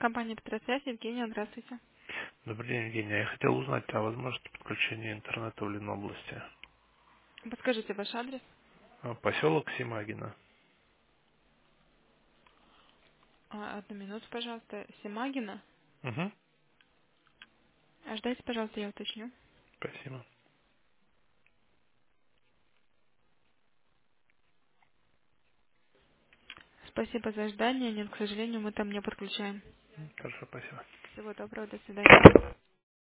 Компания Петросвязь, Евгения, здравствуйте. Добрый день, Евгения. Я хотел узнать о возможности подключения интернета в Ленобласти. Подскажите ваш адрес. Поселок Симагино. Одну минуту, пожалуйста. Семагина. Угу. Ждайте, пожалуйста, я уточню. Спасибо. Спасибо за ожидание. Нет, к сожалению, мы там не подключаем. Хорошо, спасибо. Всего доброго, до свидания.